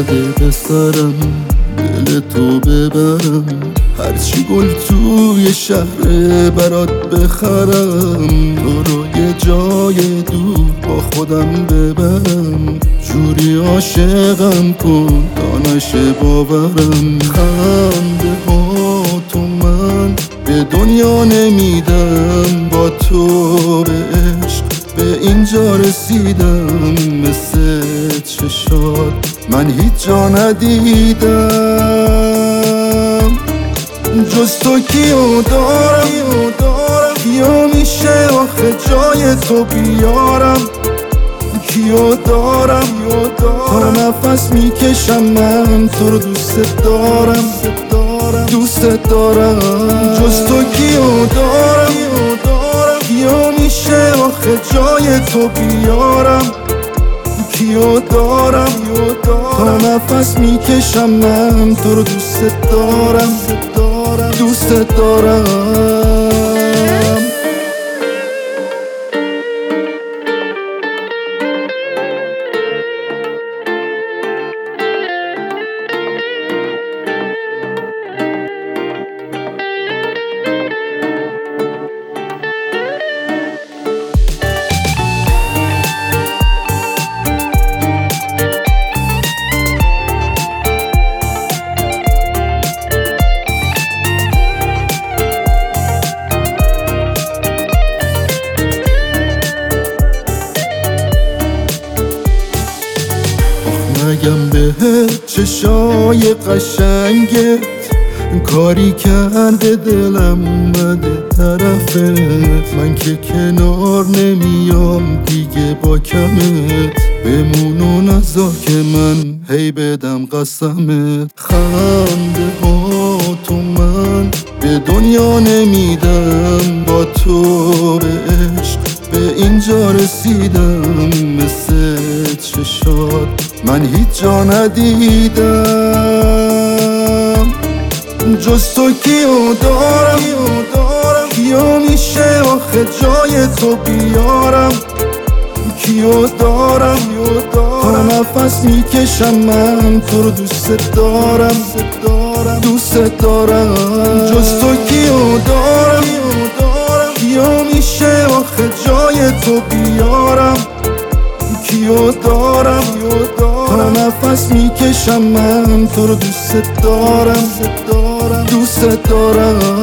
اومده به سرم دل تو ببرم، هرچی گل توی شهر برات بخرم، تو رو یه جای دور با خودم ببرم، جوری عاشقم کن تا نشه باورم. خنده ها تو من به دنیا نمیدم، با تو به عشق به اینجا رسیدم، مثل چشات من هیچ جا ندیدم، جز تو کیو دارم، کیو میشه آخه جای تو بیارم، کیو دارم تا نفس میکشم من تو رو دوست دارم، جز تو کیو دارم، کیو میشه آخه جای تو بیارم، کیو دارم تا نفس میکشم من تو رو دوست دارم. نگم بهت چشای قشنگت کاری کرده دلم اومده طرفت، من که کنار نمیام دیگه با کمت، بمون و نذار که من هی بدم قسمت. خنده ها تو من به دنیا نمیدم، با تو به عشق به اینجا رسیدم، مثل چشات من هیچ جا ندیدم، جز تو کیو دارم، کیو میشه آخه جای تو بیارم، کیو دارم تا نفس میکشم من تو رو دوست دارم، جز تو کیو دارم، کیو میشه آخه جای تو بیارم، کیو دارم تا نفس میکشم من تو رو دوست دارم.